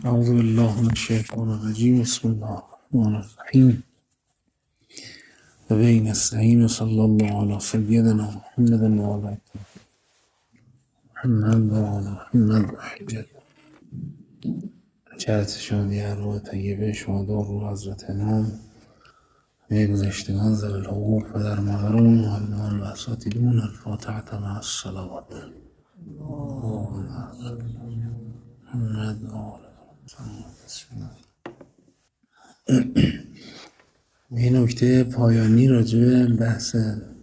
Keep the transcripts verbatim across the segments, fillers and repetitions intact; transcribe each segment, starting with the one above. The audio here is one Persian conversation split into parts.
اعوذ بالله من الشیطان الرجیم. بسم الله الرحمن الرحیم. و بین نستعین. صلی الله علی سیدنا محمد و علی محمد و علی محمد و حجت جهت شادی ارواح طیبه شهدا رو حضرت امام، همه گذشتگان ذوی الحقوق و در مادرمون معلمان و اساتیدمون. الفاتحه مع الصلوات. محمد و آل یه نکته پایانی راجع به بحث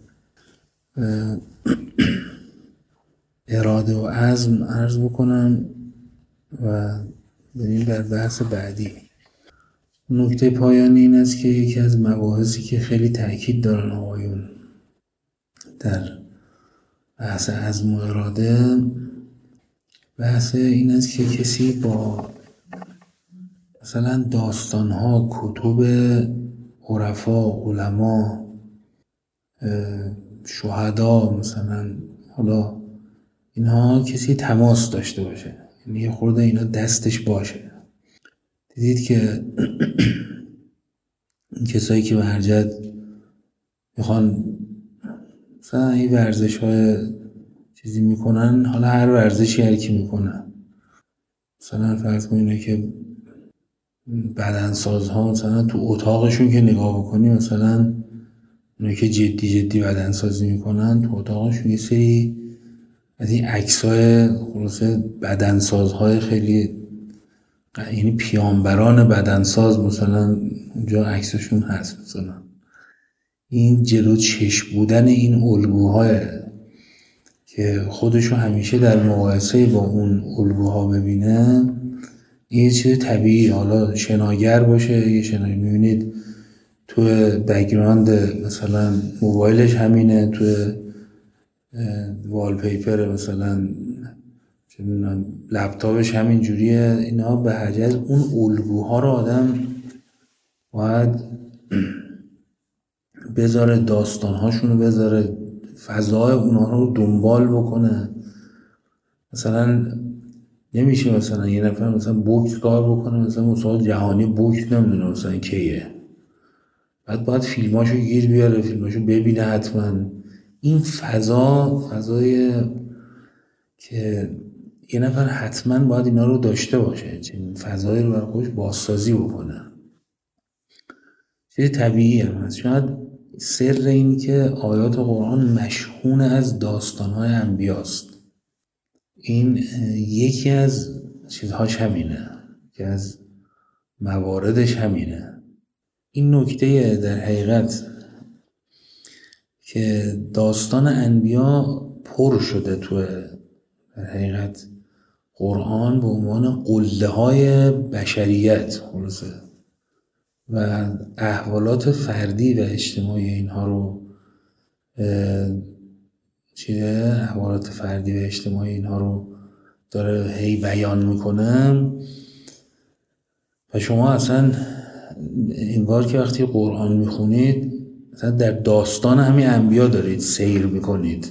اراده و عزم عرض بکنم و بریم بر بحث بعدی. نکته پایانی این است که یکی از مباحثی که خیلی تأکید دارن آقایون در بحث عزم و اراده، بحث این است که کسی با مثلا داستانها، کتب عرفا، علما، شهدا، مثلا حالا اینها کسی تماس داشته باشه، یعنی یه خورده اینا دستش باشه. دیدید که این کسایی که به هر جهت میخوان مثلا این ورزش های چیزی میکنن، حالا هر ورزشی هر کی میکنن، مثلا فرض کنید که بدنسازها مثلا تو اتاقشون که نگاه بکنی، مثلا اونایی که جدی جدی بدنسازی میکنن تو اتاقشون یه سری از این عکسای خلاصه بدنسازهای خیلی، یعنی پیامبران بدنساز مثلا اونجا عکسشون هست. مثلا این جلو چشم بودن این الگوهای که خودشو همیشه در مقایسه با اون الگوها ببینه، این چیز طبیعی، حالا شناگر باشه یه شناگر، میبینید تو بک‌گراند مثلا موبایلش همینه، تو والپیپر مثلا لپتاپش همین جوریه. اینا به هر جهت اون الگوها رو آدم باید بذاره، داستانهاشون رو بذاره، فضای اونها رو دنبال بکنه. مثلا نمیشه مثلا یه نفر مثلا بوکس کار بکنه، مثلا مسابقه جهانی بوکس نمیدونه مثلا کیه، بعد باید فیلماشو گیر بیاره، فیلماشو ببینه حتما. این فضا فضای که یه نفر حتما باید اینا رو داشته باشه، این فضای رو برای خودش بازسازی بکنه. چیز طبیعی هم هست. شاید سر این که آیات قرآن مشحون از داستان‌های انبیاست، این یکی از چیزهاش همینه، که از مواردش همینه. این نکته در حقیقت که داستان انبیا پر شده تو در حقیقت قرآن به عنوان قله های بشریت خلاصه، و احوالات فردی و اجتماعی اینها رو چیه احوالات فردی و اجتماعی اینها رو داره هی بیان میکنه. و شما اصلا انگار که وقتی قرآن میخونید مثلا در داستان همین انبیا دارید سیر میکنید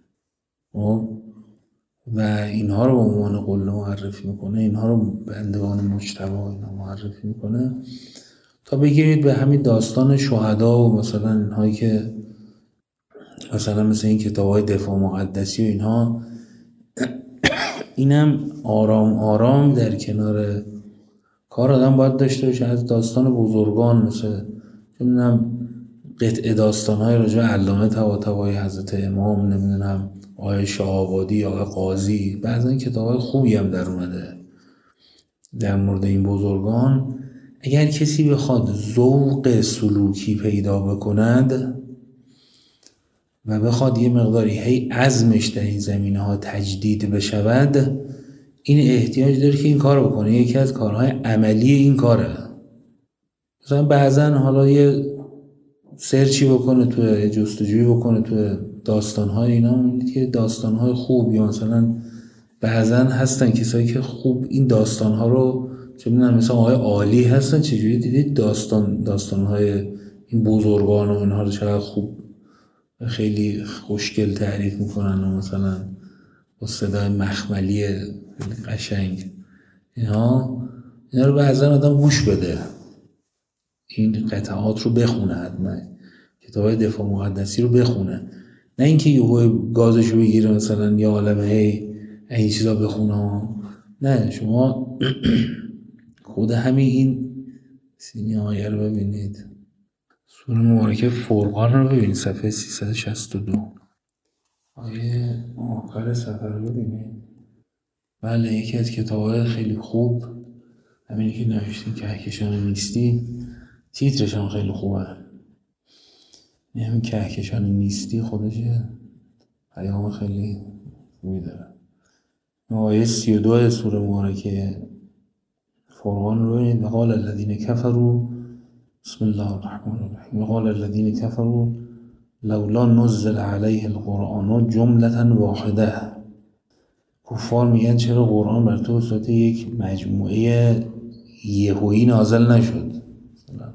و اینها رو به عنوان قله معرفی میکنه، اینها رو بندگان مجتبی اینا معرفی میکنه، تا بگیرید به همین داستان شهدا و مثلا اینهایی که مثلا مثل این کتاب‌های دفاع مقدسی و اینها. اینم آرام آرام در کنار کار آدم باید داشته باشه از داستان بزرگان، مثل نمیدونم قطعه داستان‌های راجع علامه طباطبایی، حضرت امام، نمیدونم آقای شاه‌آبادی، آقای قاضی. بعضی کتاب‌های خوبی هم در اومده در مورد این بزرگان. اگر کسی بخواد ذوق سلوکی پیدا بکند و بخواد یه مقداری هی عزمش در این زمینه‌ها تجدید بشود، این احتیاج داره که این کار بکنه. یکی از کارهای عملی این کاره. مثلا بعضن حالا یه سرچی بکنه، تو جستجویی بکنه تو داستان‌های اینا، می‌بینید که داستان‌های خوب، یا مثلا بعضن هستن کسایی که خوب این داستان‌ها رو چه می‌دونم مثلا آقای عالی هستن، چجوری دیدید داستان داستان‌های این بزرگان و اینها رو چقدر خوب خیلی خوشگل تعریف میکنن و مثلا با صدای مخملی قشنگ. اینها اینا رو بعضا آدم گوش بده، این قطعات رو بخونه، حتما کتابای دفاع مقدسی رو بخونه، نه اینکه یهو گازشو بگیره مثلا یا عالمه هی این چیزا بخونه. نه، شما خود همین این سینی آیه رو ببینید، سوره مبارکه فرقان رو ببینید، صفحه سیصد و شصت و دو آیه آخر صفحه رو ببینید. بله، یکی از کتاب‌های خیلی خوب همینی که نوشتین کهکشان نیستی، تیترش هم خیلی خوبه. همین کهکشان نیستی خودش پیام خیلی خوبی داره. آیه سی و دو سوره مبارکه فرقان رو ببینید. وقال الذین کفروا بسم الله الرحمن الرحیم وقال الذین کفروا لولا نزل علیه القرآن جملة واحده. کفار میگن چرا قرآن بر تو صورت یک مجموعه یهویی نازل نشد، مثلا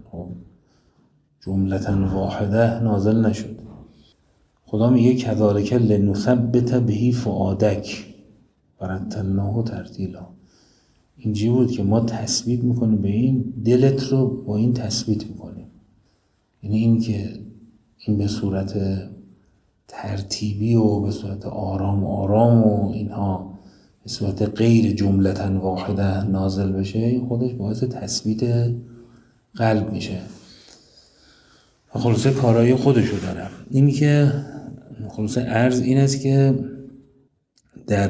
جملة واحده نازل نشد. خدا میگه کذالک لنثبت به فؤادک ورتلناه ترتیلا. اینجوری بود که ما تثبیت میکنیم به این دلت رو، با این تثبیت میکنیم. یعنی این که این به صورت ترتیبی و به صورت آرام آرام و اینها به صورت غیر جملتاً واحده نازل بشه، این خودش باعث تثبیت قلب میشه. خلاصه کارایی خودشو دارم. اینی که خلاصه عرض این است که در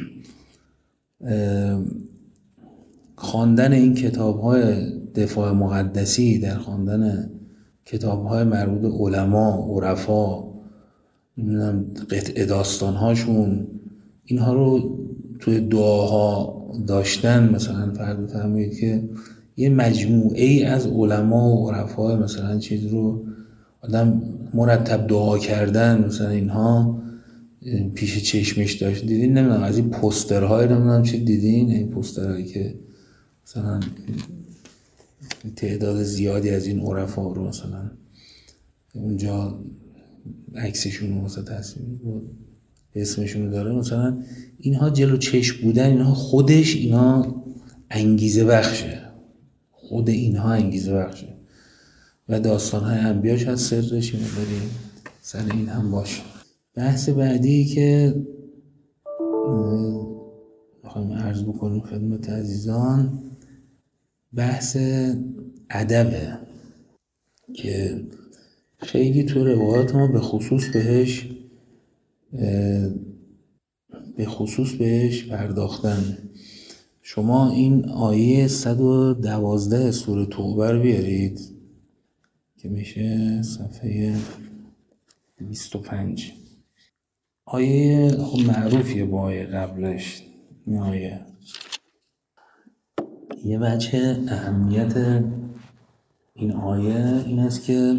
خواندن این کتاب‌های دفاع مقدسی، در خواندن کتاب‌های مربوط به علما، عرفا، نمیدونم قطع داستان‌هاشون، اینها رو توی دعاها داشتن. مثلا فرض بفرمایید که یه مجموعه ای از علما و عرفا مثلا چیز رو آدم مرتب دعا کردن، مثلا اینها پیش چشمش داشت. دیدین نمیدونم از این پوسترهای نمیدونم چه دیدین، این پوسترهایی که مثلا تعداد زیادی از این عرفا رو مثلا اونجا عکسشون رو مثلا تصویر بود اسمشون رو داره، مثلا اینها جلو چشم بودن، اینها خودش اینا انگیزه بخشه، خود اینها انگیزه بخشه. و داستان‌های انبیاش از سرش اینو بریم سر این هم باشه. بحث بعدی که میخوایم عرض بکنیم خدمت عزیزان، بحث ادبه که خیلی تو روایات ما به خصوص بهش به خصوص بهش پرداختن. شما این آیه صد و دوازده سوره توبه رو بیارید که میشه صفحه بیست و پنج. آیه خب معروفیه با آیه قبلش. این آیه یه بچه اهمیت این آیه این است که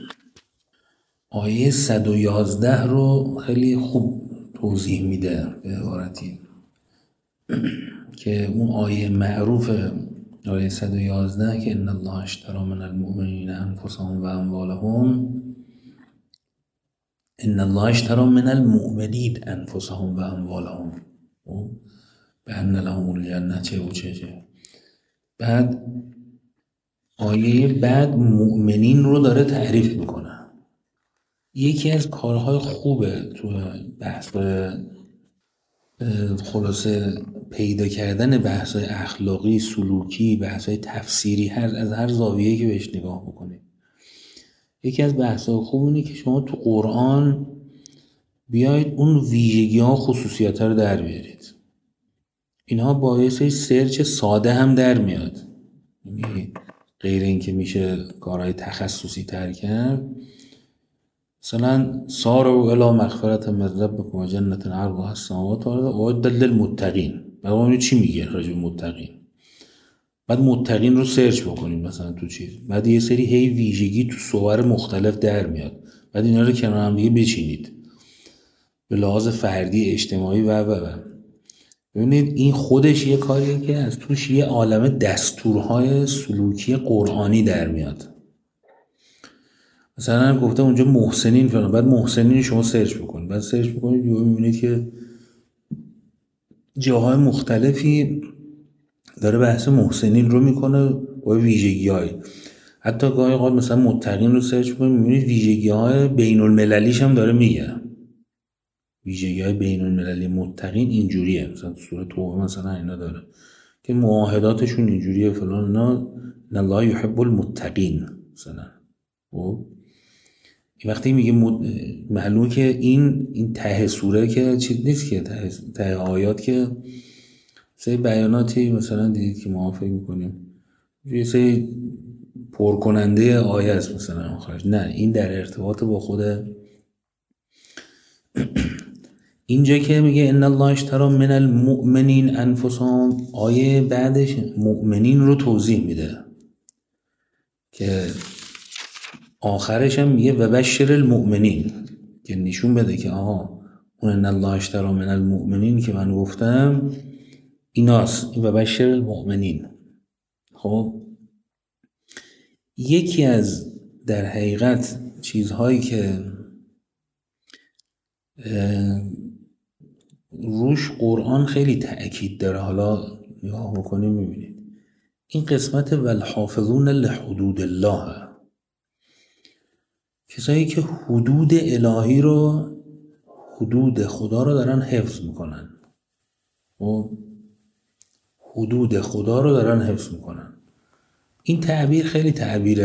آیه صد و یازده رو خیلی خوب توضیح میده به عبارتی که اون آیه معروف آیه صد و یازده که ان الله اشتری من المؤمنین انفسهم و اموالهم ان الله اشتری من المؤمنین انفسهم و اموالهم به ان لهم الجنه چه و چه چه. بعد آیه بعد مؤمنین رو داره تعریف میکنه. یکی از کارهای خوبه تو بحث خلاصه پیدا کردن بحث‌های اخلاقی، سلوکی، بحث‌های تفسیری، هر از هر زاویه‌ای که بهش نگاه بکنید. یکی از بحث‌های خوب اینه که شما تو قرآن بیاید اون ویژگی‌ها و خصوصیت‌ها رو در بیارید. اینها باعث سرچ ساده هم در میاد. یعنی غیر این که میشه کارهای تخصصی تر کرد، مثلا ساروا الی مغفرة من ربکم و جنة عرضها السماوات والارض اعدت للمتقین. بعد چی میگه راجع به متقین؟ بعد متقین رو سرچ بکنیم مثلا تو چیز، بعد یه سری هی ویژگی تو صور مختلف در میاد، بعد اینا رو کنار هم دیگه بچینید به لحاظ فردی، اجتماعی و و و ببینید این خودش یه کاریه که از توش یه عالمه دستورهای سلوکی قرآنی در میاد. مثلا گفته اونجا محسنین فلان، بعد محسنین شما سرچ بکنید، بعد سرچ بکنید و میبینید که جاهای مختلفی داره بحث محسنین رو میکنه با ویژگی های. حتی گاهی اوقات مثلا متقین رو سرچ کنید میبینید ویژگی های بین المللیش هم داره میگه. ویژگی های بین المللی متقین اینجوریه، مثلا سوره توبه مثلا اینا داره که معاهداتشون اینجوریه فلان، اینا ان الله یحب المتقین مثلا. خب این وقتی میگه معلومه که این این ته سوره که چیز نیست که ته, ته آیات که سه بیاناتی مثلا دیدید که ما فکر میکنیم یه سه پرکننده آیه است مثلا آخرش، نه این در ارتباط با خود اینجا که میگه ان الله اشتری من المؤمنین انفسهم، آیه بعدش مؤمنین رو توضیح میده که آخرش هم میگه و بشر المؤمنین، که نشون بده که آها اون ان الله اشتری من المؤمنین که من گفتم ایناست، این و بشر المؤمنین. خب یکی از در حقیقت چیزهایی که روش قرآن خیلی تأکید داره، حالا نگاه بکنیم میبینید این قسمت والحافظون لحدود الله، کسایی که حدود الهی رو، حدود خدا رو دارن حفظ میکنن و حدود خدا رو دارن حفظ میکنن. این تعبیر خیلی تعبیر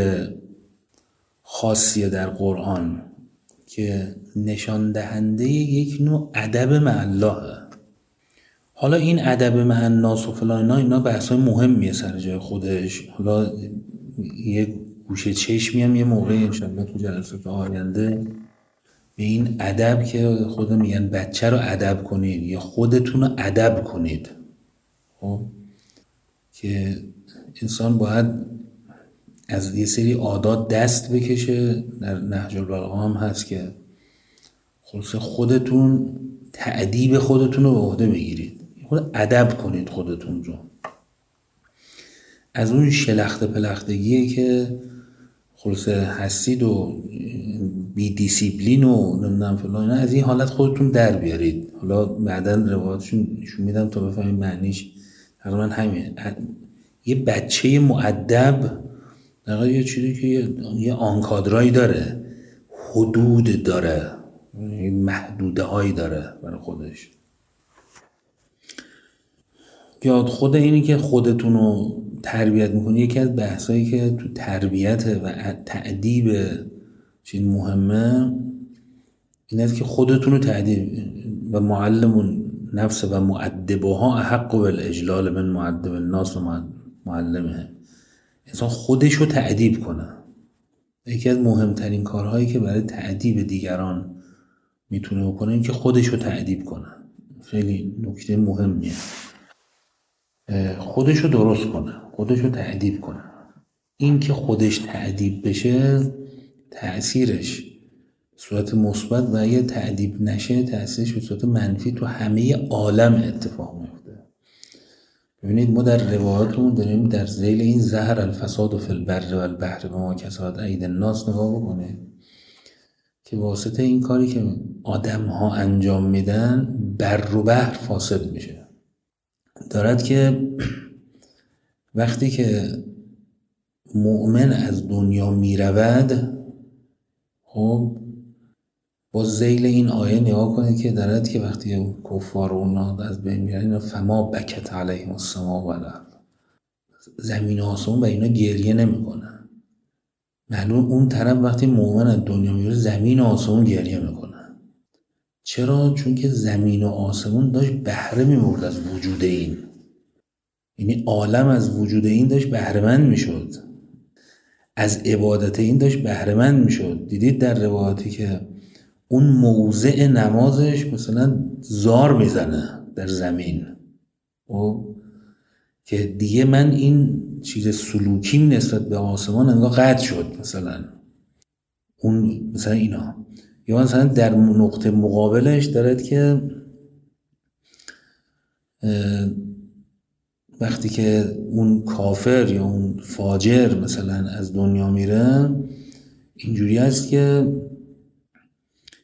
خاصیه در قرآن که نشان دهنده یک نوع ادب مع الله. حالا این ادب مع الناس و فلان اینا بحثای مهمیه سر جای خودش، حالا یه گوشه چشمی هم یه موقعی انشالله تو جلسات آینده به این ادب که خود میگن بچه رو ادب کنید یا خودتون رو ادب کنید. خب که انسان باید از یه سری عادات دست بکشه، در نهج البلاغه هم هست که خلاص خودتون تأدیب خودتون رو به عهده بگیرید، خود ادب کنید خودتون رو. از اون شلخت پلختگیه که خلاص هستید و بی دیسیپلین و نمیدونم فلان، از این حالت خودتون در بیارید. حالا بعداً روایاتشون نشون میدم تا بفهمید معنیش تقریبا همین. یه بچه مؤدب در یه چیزی که یه آنکادرایی داره، حدود داره، محدوده هایی داره برای خودش. یاد خود اینی که خودتون رو تربیت میکنی، یکی از بحثایی که تو تربیت و تأدیب چیز مهمه این است که خودتون رو تأدیب و معلم نفس و مؤدبها احق بالاجلال من مؤدب الناس و معلمه. انسان خودش رو تأدیب کنه. یکی از مهمترین کارهایی که برای تأدیب دیگران میتونه بکنه این که خودش رو تأدیب کنه. خیلی نکته مهمیه. خودش رو درست کنه، خودش رو تأدیب کنه. این که خودش تأدیب بشه تأثیرش صورت مثبت و اگه تأدیب نشه تأثیرش به صورت منفی تو همه عالم اتفاق میفته. ببینید ما در روایاتمون داریم در ذیل این زهر الفساد و فی البر و البحر و ما کسبت ایدی الناس نگاه بکنه که واسطه این کاری که آدم ها انجام میدن بر و بحر فاسد میشه. دارد که وقتی که مؤمن از دنیا میرود، خب با ذیل این آیه نگاه کنه که دارد که وقتی کفار و اونا از بین میرن فما بکت علیهم السماء و الارض، زمین و آسمون به اینا گریه نمیکنه. معلوم اون طرف وقتی مؤمن از دنیا میره زمین و آسمون گریه میکنه. چرا؟ چون که زمین و آسمون داشت بهره میبرد از وجود این، یعنی عالم از وجود این داشت بهره‌مند میشد، از عبادت این داشت بهره‌مند میشد. دیدید در روایاتی که اون موضع نمازش مثلا زار میزنه در زمین و که دیگه من این چیز سلوکیم نسبت به آسمان انگار قطع شد مثلا اون مثلا اینا. یا مثلا در نقطه مقابلش دارد که وقتی که اون کافر یا اون فاجر مثلا از دنیا میره اینجوری است که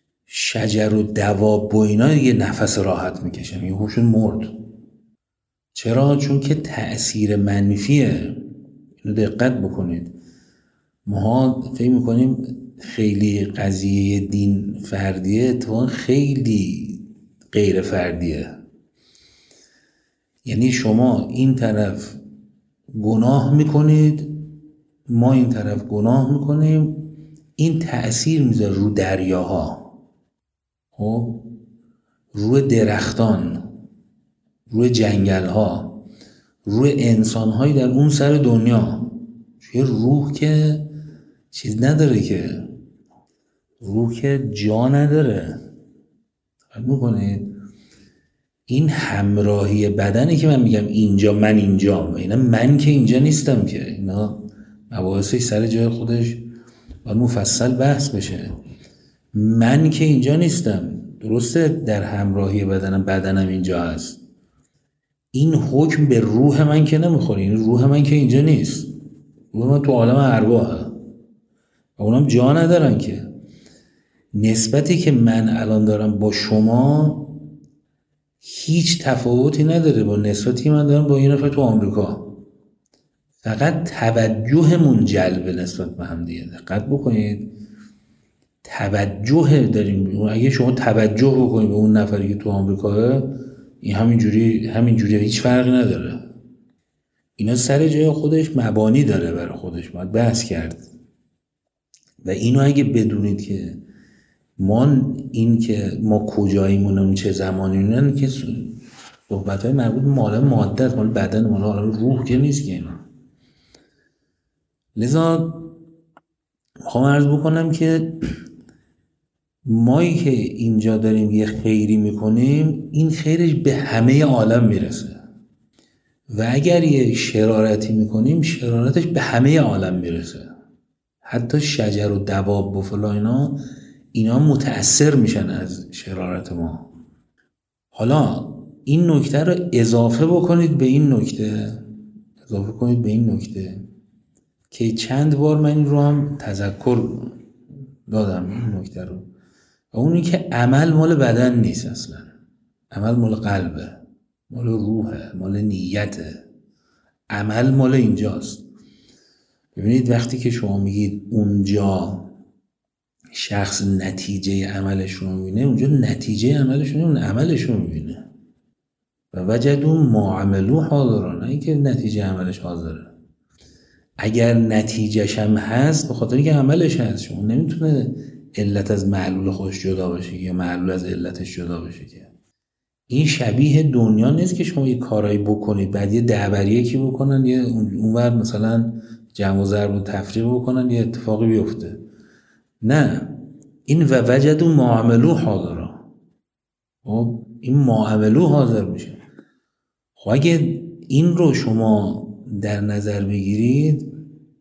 شجر و دواب و اینا یه نفس راحت میکشن، یه هوشون مرد. چرا؟ چون که تأثیر منفیه. اینو دقت بکنید. ما فکر میکنیم خیلی قضیه دین فردیه، اتفاقا خیلی غیر فردیه. یعنی شما این طرف گناه میکنید، ما این طرف گناه میکنیم، این تأثیر میذاره رو دریاها، خب روی درختان، روی جنگلها، روی انسانهایی در اون سر دنیا. یه روح که چیز نداره، که روح که جا نداره. فکر میکنید این همراهی بدنی که من میگم اینجا من اینجا، اینا من که اینجا نیستم، که اینا مباحثش سر جای خودش باید مفصل بحث بشه. من که اینجا نیستم، درسته در همراهی بدنم، بدنم اینجا هست، این حکم به روح من که نمیخوره. این روح من که اینجا نیست، روح من تو عالم ارواحه و اونم جا ندارن. که نسبتی که من الان دارم با شما هیچ تفاوتی نداره با نسبتی من دارم با این نفر تو آمریکا. فقط توجهمون جلب نسبت به هم دیگه. دقت بکنید، توجه داریم. اگه شما توجه بکنید به اون نفری که تو آمریکاه، این همینجوری همینجوری هیچ فرقی نداره. اینا سر جای خودش مبانی داره برای خودش، باید بحث کرد. و اینو اگه بدونید که ما این که ما کجاییمون، چه زمانیمون، که صحبت‌های مربوط به مال ماده است، مال بدن، مال روح که نیست که اینا. لذا میخوام عرض بکنم که مایی که اینجا داریم یه خیری میکنیم، این خیرش به همه عالم میرسه. و اگر یه شرارتی میکنیم، شرارتش به همه عالم میرسه. حتی شجر و دواب و فلان اینا اینا متأثر میشن از شرارت ما. حالا این نکته رو اضافه بکنید به این نکته اضافه کنید به این نکته که چند بار من این رو هم تذکر دادم، این نکته رو، و اونی که عمل مال بدن نیست اصلا. عمل مال قلبه، مال روحه، مال نیته. عمل مال اینجاست. ببینید وقتی که شما میگید اونجا شخص نتیجه عملش رو میبینه، اونجا نتیجه عملش رو میبینه، عملش رو میبینه. و وجدون ما عملو حاضران، این که نتیجه عملش حاضره. اگر نتیجهش هم هست به خاطر که عملش هست، شما نمیتونه علت از معلول خودش جدا بشه یا معلول از علتش جدا بشه. که این شبیه دنیا نیست که شما یه کارایی بکنید بعد یه دعوریه کی بکنن، یه اونور مثلا جمع و ضرب و تفریق بکنن، یه اتفاقی بیفته. نه، این و وجد و معاملو حاضره. خب این معاملو حاضر میشه. خب اگه این رو شما در نظر بگیرید،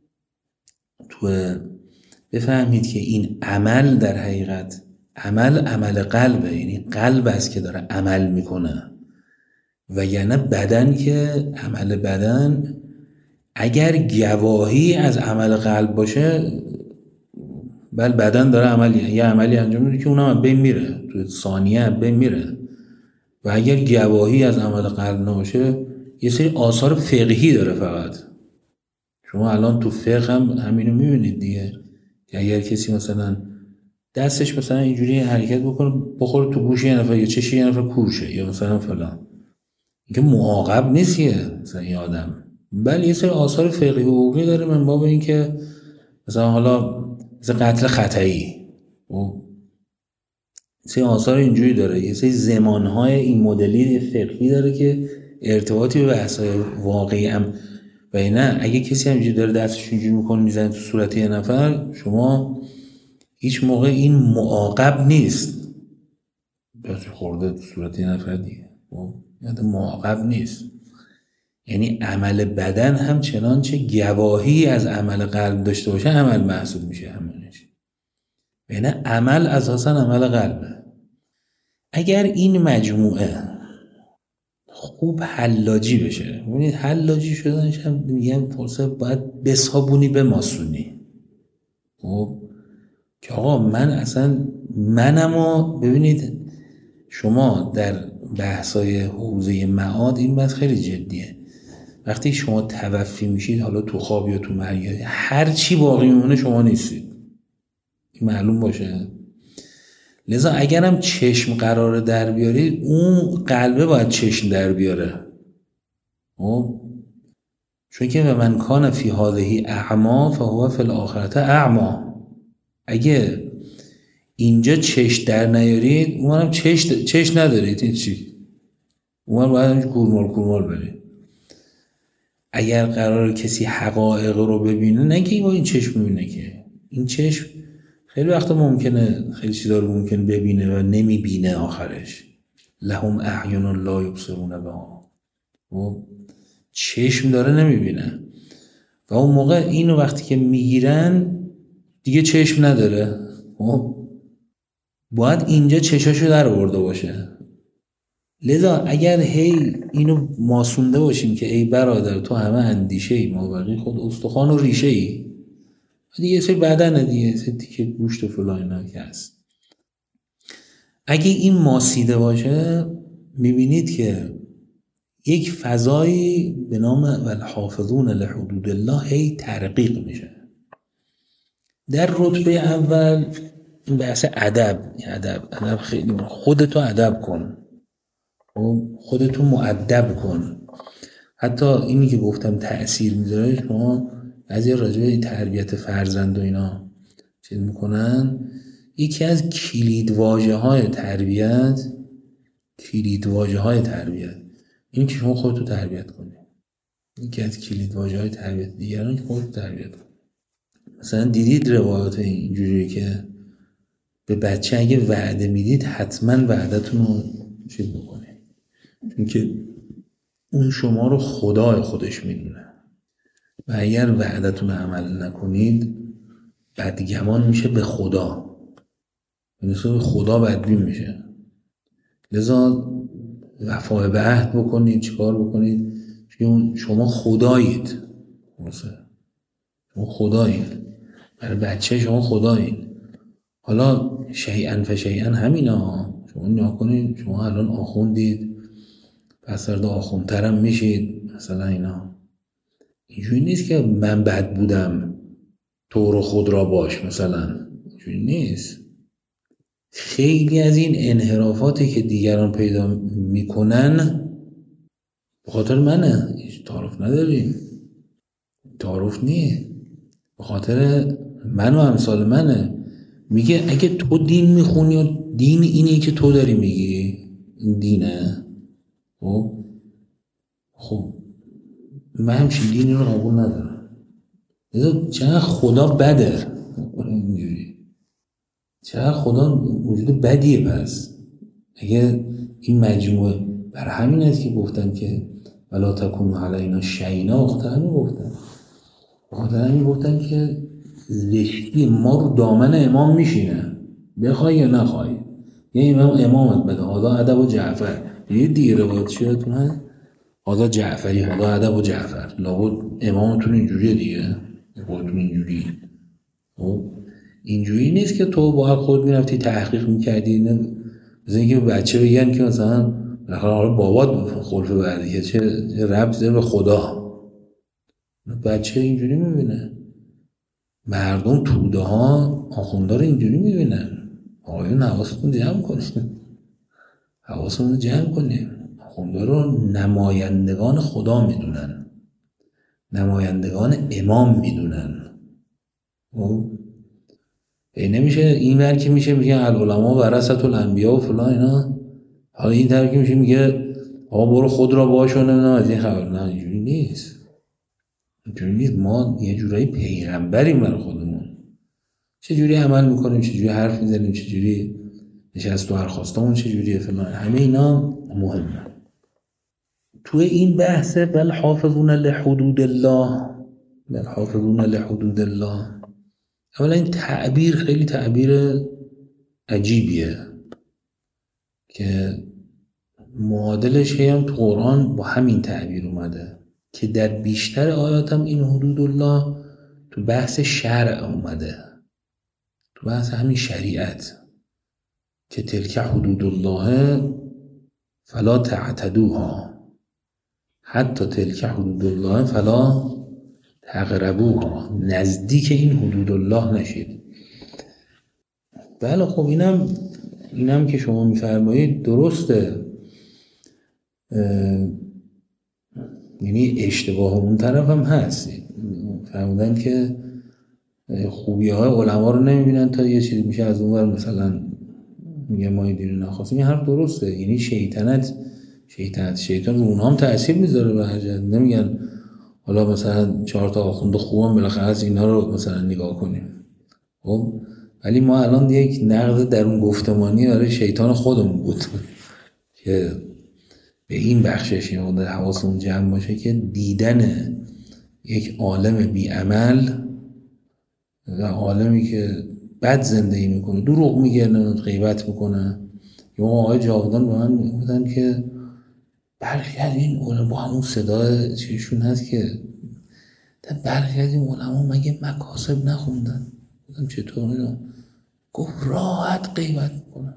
تو بفهمید که این عمل در حقیقت عمل عمل قلبه، یعنی قلب است که داره عمل میکنه، و یعنی بدن که عمل بدن اگر گواهی از عمل قلب باشه، بل بدن داره عملی یه عملی انجام میده که اونم بین میره، تو ثانیه بین میره. و اگر گواهی از عمل قلب نباشه، یه سری آثار فقهی داره فقط. شما الان تو فقه هم همینو میبینید دیگه، که اگر کسی مثلا دستش مثلا اینجوری حرکت بکنه، بخوره تو گوش یه نفر یا چشی یه نفر کورشه یا مثلا فلان، این که معاقب نیست مثلا این آدم، بله یه سری آثار فقهی و حقوقی داره من باب این که مثلا حالا مثلا قتل خطایی و سری آثار اینجوری داره، یه سری زمانهای این مدلی فقهی داره که ارتباطی به بحث‌های واقعی هم. و نه اگه کسی همینجوری داره دستش اینجوری میکنه میزنه تو صورت یه نفر، شما هیچ موقع این معاقب نیست، بس خورده تو صورت یه نفر دیگه، یعنی معاقب نیست. یعنی عمل بدن هم چنانچه گواهی از عمل قلب داشته باشه عمل محسوب میشه همونش. یعنی عمل اساسا عمل قلبه. اگر این مجموعه خوب حلاجی بشه، ببینید حلاجی شدنش هم میگم فرصه باید بسابونی به ماسونی. خب که آقا من اصلا منمو ببینید، شما در بحثای حوزه معاد این بحث خیلی جدیه. وقتی شما توفی میشید، حالا تو خواب یا تو مرگ، هر چی باقی میمونه شما نیستید، این معلوم باشه. لذا اگرم چشم قراره در بیارید، اون قلبه باید چشم در بیاره. چون که به من کان فی هذه اعما فهو فی الاخرة اعما. اگه اینجا چشم در نیارید، اونم چشم چشم ندارید، این چی؟ اونم باید همینجور کورمال کورمال برید. اگر قرار کسی حقایق رو ببینه، نه که این چشم میبینه، که این چشم خیلی وقتا ممکنه خیلی چیزا رو ممکنه ببینه و نمیبینه آخرش. لهم اعین لا یبصرون بها، و چشم داره نمیبینه، و اون موقع اینو وقتی که میگیرن دیگه چشم نداره، باید اینجا چشاشو در آورده باشه. لذا اگر هی اینو ماسونده باشیم که ای برادر تو همه اندیشه ای، مابقی خود استخوان و ریشه ای، دیگه یه سری بدنه دیگه، یه سری تیکه گوشت و فلان اینا که هست. اگه این ماسیده باشه، میبینید که یک فضایی به نام والحافظون لحدود الله هی ترقیق میشه. در رتبه اول این بحث ادب، ادب ادب خیلی خودتو ادب کن، خودتو مؤدب کن. حتی اینی که گفتم تأثیر میذاره، شما از یه راجبه تربیت فرزند و اینا چیز میکنن، یکی از کلید واژه های تربیت کلید واژه های تربیت این که شما خودتو تربیت کنی. یکی از کلید واژه های تربیت دیگران که خودتو تربیت کنی. مثلا دیدید روایات اینجوری که به بچه اگه وعده میدید، حتما وعدتون رو چیز بکنید، چون که اون شما رو خدای خودش میدونه، و اگر وعدتون عمل نکنید بدگمان میشه به خدا، مثل به خدا بدبین میشه. لذا وفای به عهد بکنید، چیکار بکنید، چون شما خدایید، شما خدایید، برای بچه شما خدایید. حالا شیئا فشیئا همینا، شما نیا کنید، شما الان آخوندید، پس فردا آخوندترم میشید مثلا اینا. اینجوری نیست که من بد بودم تو رو خود را باش، مثلا اینجوری نیست. خیلی از این انحرافاتی که دیگران پیدا میکنن به خاطر منه، هیچ تعارف نداریم، تعارف نیست، به خاطر من و امثال منه. میگه اگه تو دین میخونی و دین اینی که تو داری میگی این دینه، خب خب من همچین دینی رو قبول ندارم. چقدر خدا بده، اینجوری چقدر خدا وجود بدیه. پس اگه این مجموعه، برای همین است که گفتن که ولا تکونوا علینا شینا، بخاطر همین گفتن بخاطر همین گفتن که زشتی ما رو دامن امام میشینه، بخوای یا نخوای. یه امام امامت بده، حالا ادب و جعفر، یه دیگه روایت چیاتون هست، حالا جعفری، حالا ادب و جعفر، لابد امامتون اینجوریه دیگه، خودتون اینجوری. خب اینجوری نیست که تو با خود میرفتی تحقیق میکردی، مثلا اینکه بچه بگن که مثلا حالا بابات خلفه برده که چه ربط داره به خدا. بچه اینجوری میبینه، مردم توده ها آخونده رو اینجوری میبینن. آقایون حواستون جمع کنیم، حواستون جمع کنیم. آخونده رو نمایندگان خدا میدونن، نمایندگان امام میدونن. ای نمیشه این ور که میشه میگه العلماء ورثة الانبیاء و فلان اینا، حالا این طرف که میشه میگه آقا برو خود را باش و نمیدونم از این خبر. نه اینجوری نیست، اینجوری نیست. ما یه جورایی پیغمبریم برای خودمون، چه جوری عمل میکنیم، چه جوری حرف میزنیم، چه جوری نشست و برخاستمون چه جوریه فلان، همه اینا مهمه. توی این بحث بل حافظون لحدود الله، بل حافظون لحدود الله، اولا این تعبیر خیلی تعبیر عجیبیه که معادلش هم تو قرآن با همین تعبیر اومده، که در بیشتر آیات هم این حدود الله تو بحث شرع اومده، تو بحث همین شریعت، که تلک حدود الله فلا تعتدوها حتی تلک حدود الله فلا تقربوها، نزدیک این حدود الله نشید. بله خب اینم اینم که شما میفرمایید درسته، یعنی اشتباه اون طرف هم هست. فرمودن که خوبی های علما رو نمیبینن تا یه چیزی میشه از اون ور مثلا میگه ما این دین نخواستیم. این حرف درسته، یعنی شیطنت شیطنت شیطان رو اونها هم تأثیر میذاره به هر جهت. نمیگن حالا مثلا چهار تا آخوند خوبم بالاخره از اینا رو مثلا نگاه کنیم. خب ولی ما الان یک نقد درون گفتمانی برای شیطان خودمون بود که به این بخشش یه مقدار حواسمون جمع باشه که دیدن یک عالم بی عمل و عالمی که بد زندگی میکنه، دروغ میگه، غیبت میکنه. یه آقای جاودان به من میگفتن که برخی از این علما با همون صدای چیشون هست که برخی از این علما مگه مکاسب نخوندن؟ گفتم چطور اینا؟ گفت راحت غیبت میکنن،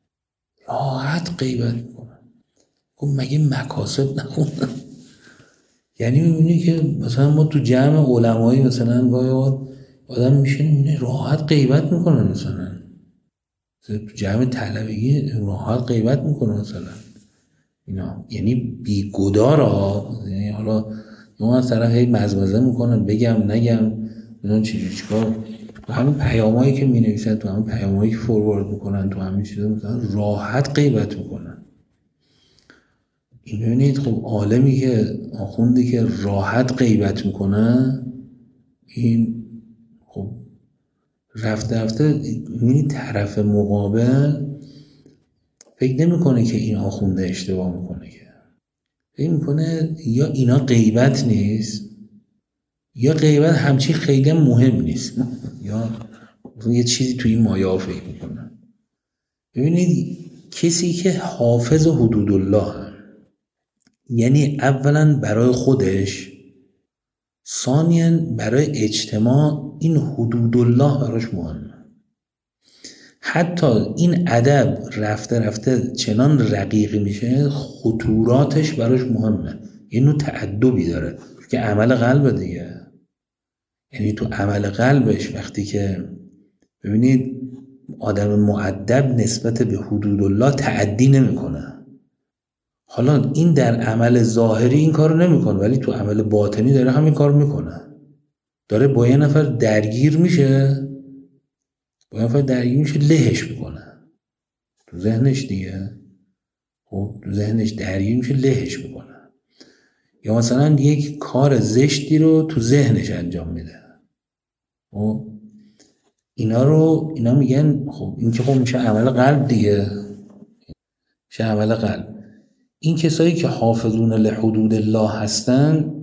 راحت غیبت میکنن. گفت مگه مکاسب نخوندن؟ یعنی میبینی که مثلا ما تو جمع علمایی مثلا گاهی آدم میشه میبینه راحت غیبت میکنن، مثلا تو جمع طلبگی راحت غیبت میکنن مثلا اینا، یعنی بیگدارا. یعنی حالا ما از طرف هی مزمزه میکنن بگم نگم اینا چی چیکار، تو همین پیامایی که مینویسن، تو همین پیامایی که فوروارد میکنن، تو همین چیزا مثلا راحت غیبت میکنن. این ببینید خب عالمی که آخوندی که راحت غیبت میکنه، این خب رفته رفته این طرف مقابل فکر نمیکنه که این آخونده اشتباه میکنه، که فکر میکنه یا اینا غیبت نیست یا غیبت همچی خیلی مهم نیست یا یه چیزی توی این مایه ها فکر میکنه. ببینید کسی که حافظ حدود الله هم، یعنی اولا برای خودش، ثانیاً برای اجتماع، این حدود الله براش مهمه. حتی این ادب رفته رفته چنان رقیق میشه خطوراتش براش مهمه، یه نوع تعدبی داره که عمل قلب دیگه. یعنی تو عمل قلبش وقتی که ببینید آدم مؤدب نسبت به حدود الله تعدی نمیکنه. حالا این در عمل ظاهری این کارو نمیکنه ولی تو عمل باطنی داره همین کار میکنه، داره با یه نفر درگیر میشه، با یه نفر درگیر میشه لهش میکنه تو ذهنش دیگه. خب تو ذهنش درگیر میشه لهش میکنه، یا مثلا یک کار زشتی رو تو ذهنش انجام میده. خب اینا رو اینا میگن خب این که خب میشه عمل قلب دیگه، میشه عمل قلب. این کسایی که حافظون لحدود الله هستن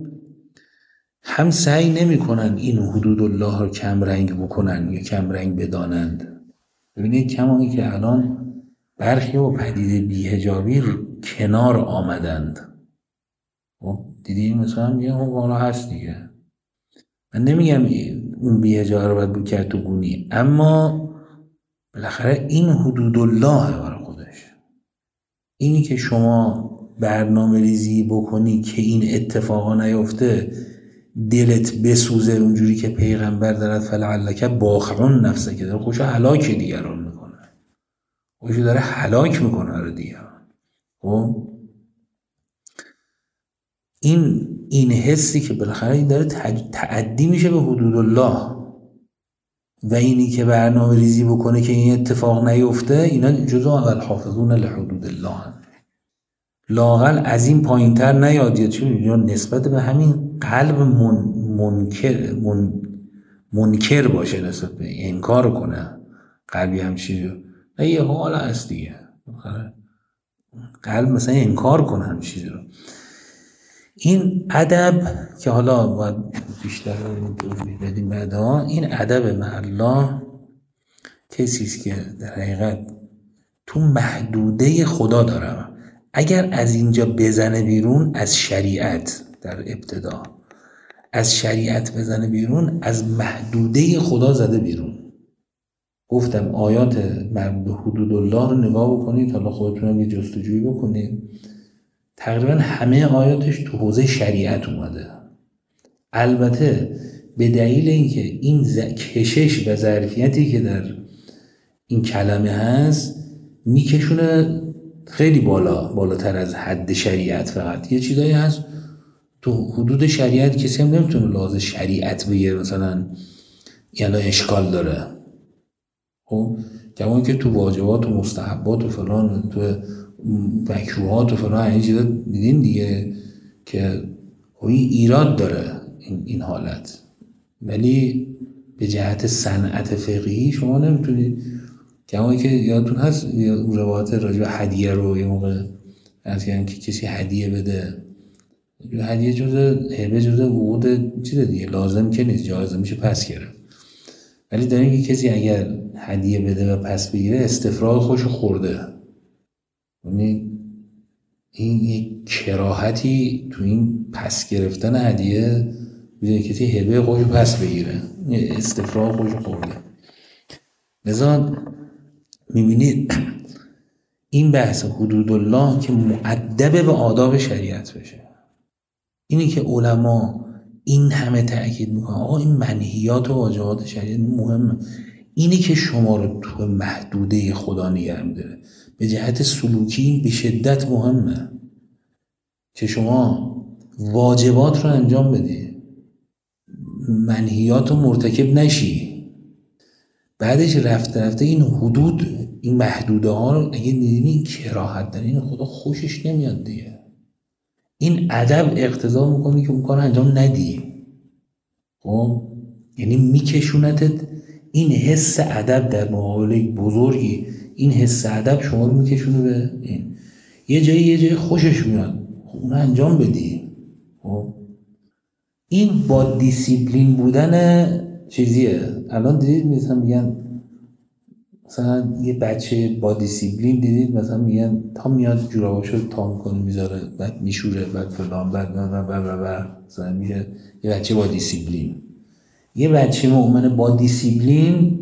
هم سعی نمی کنن این حدود الله رو کم رنگ بکنن یا کم رنگ بدانند. ببینید کمانی که الان برخی و پدیده بی‌حجابی کنار آمدند. خب دیدی مثلا میگه خب حالا هست دیگه. من نمیگم اون بی‌حجاب رو باید بکرد تو گونی، اما بالاخره این حدود الله برای خودش. اینی که شما برنامه ریزی بکنی که این اتفاقا نیفته، دلت بسوزه اونجوری که پیغمبر دارد فلعلک باخعون نفسه، که داره خوش هلاک دیگران میکنه، خوش داره هلاک میکنه رو دیگران. خب این این حسی که بالاخره این داره تعدی میشه به حدود الله و اینی که برنامه ریزی بکنه که این اتفاق نیفته، اینا جزء اول حافظون لحدود الله هم. لااقل از این پایین تر نیاد، یا چون نسبت به همین قلب من منکر من منکر باشه، نسبت به انکار کنه قلبی هم چیزی نه، یه حال هست دیگه قلب مثلا انکار کنه هم چیزی رو. این ادب که حالا باید بیشتر بدیم بعدا، این ادب مع الله کسیست که در حقیقت تو محدوده خدا داره. اگر از اینجا بزنه بیرون، از شریعت در ابتدا از شریعت بزنه بیرون، از محدوده خدا زده بیرون. گفتم آیات مربوط به حدود الله رو نگاه بکنید، حالا خودتون یه جستجویی بکنید. تقریبا همه آیاتش تو حوزه شریعت اومده. البته به دلیل اینکه این ز... کشش و ظرفیتی که در این کلمه هست میکشونه خیلی بالا، بالاتر از حد شریعت. فقط یه چیزایی هست تو حدود شریعت کسی هم نمیتونه لازم شریعت بگه مثلا یعنی اشکال داره. خب کمان که تو واجبات و مستحبات و فلان، تو مکروهات و فلان این چیزا دیدین دیگه که این ایراد داره این, این حالت. ولی به جهت صنعت فقهی شما نمیتونید، کما که یادتون هست روایت راجع به هدیه رو یه موقع از که کسی هدیه بده، هدیه جزء هبه جزء وعود چیز دیگه، لازم که نیست، جایز میشه پس گرفت. ولی داریم که کسی اگر هدیه بده و پس بگیره استفراغ خوش خورده. یعنی این یک کراهتی تو این پس گرفتن هدیه بزنی کسی هبه خوش پس بگیره، استفراغ خوش خورده. لذا میبینید این بحث حدود الله که مؤدب به آداب شریعت بشه، اینی که علما این همه تأکید میکنن آقا این منهیات و واجبات شریعت مهمه، اینی که شما رو تو محدوده خدا نگه می‌داره به جهت سلوکی به شدت مهمه که شما واجبات رو انجام بدی، منهیات رو مرتکب نشی. بعدش رفته رفته این حدود، این محدوده ها رو اگه دیدین کراهت داره، این خدا خوشش نمیاد دیگه. این ادب اقتضا میکنه که اون کار انجام ندی. خب یعنی میکشونتت این حس ادب در مقابله بزرگی، این حس ادب شما رو میکشونه به این یه جایی یه جایی خوشش میاد اون انجام بدی. خب این با دیسیپلین بودن چیزیه. الان دیدید مثلا میگن مثلا یه بچه با دیسیپلین دیدید مثلا میگن تا میاد جوراباشو تا میکنه میذاره بعد میشوره بعد فلان بعد بعد بعد بعد مثلا میشه یه بچه با دیسیپلین. یه بچه مؤمن با دیسیپلین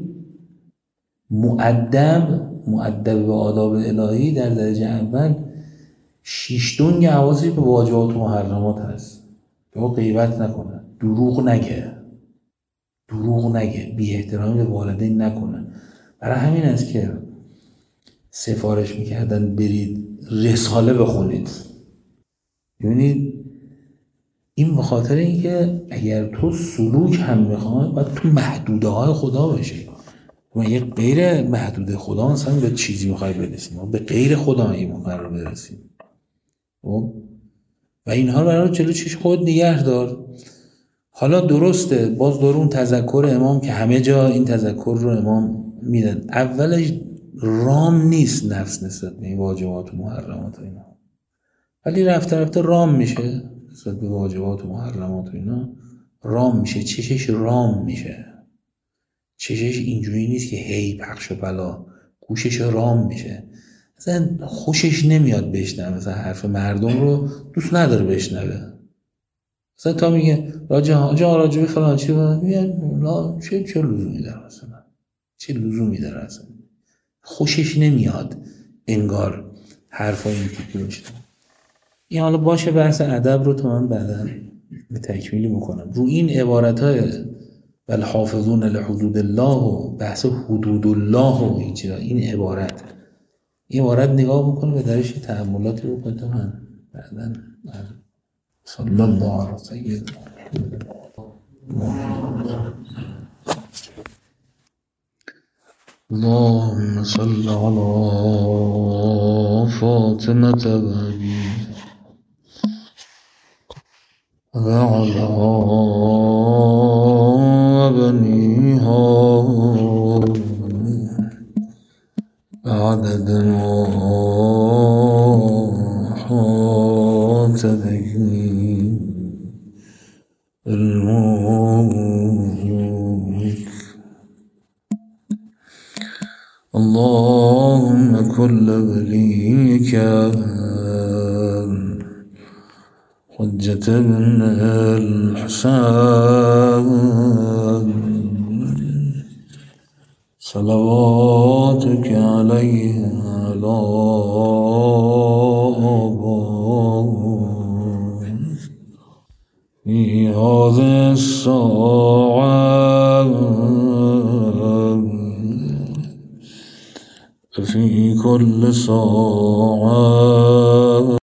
مؤدب مؤدب به آداب الهی در درجه اول شیش دنگ حواسی به واجبات و محرمات هست که او غیبت نکنه، دروغ نگه دروغ نگه بی احترامی به والدین نکنه. برای همین است که سفارش میکردن برید رساله بخونید. ببینید این به خاطر اینکه اگر تو سلوک هم میخوای باید تو محدوده های خدا باشی. ما یه غیر محدوده خدا مثلا به چیزی میخوای برسیم، ما به غیر خدا این مقرر برسیم و اینها رو برای جلو چش خود نگه دار. حالا درسته باز دور اون تذکر امام که همه جا این تذکر رو امام میدن، اولش رام نیست نفس نسبت به این واجبات و محرمات و اینا، ولی رفته رفته رام میشه نسبت به واجبات و محرمات و اینا، رام میشه، چشش رام میشه. چشش اینجوری نیست که هی پخش و پلا، گوشش رام میشه. مثلا خوشش نمیاد بشنوه، مثلا حرف مردم رو دوست نداره بشنوه. مثلا تا میگه راجع ها راجع به فلان چی میگه لا چه چه لزومی داره، مثلا چه لزومی داره، اصلا خوشش نمیاد انگار حرفای این تیپی بشنوه. این حالا باشه بحث ادب رو تا من بعدا به تکمیلی میکنم. رو این عبارت‌های والحافظون لحدود الله و بحث حدود الله و این چیزا، این عبارت این عبارت نگاه بکنه و درش تأملاتی رو کنید. من بعدا صلی الله علیه سیدنا اللهم صل على فاطمة بابي وعلى بنيها عدد ما حاط به الملك. اللهم كل وليك حجة بن الحسين صلواتك عليه على آبائه في هذه الساعة في كل ساعة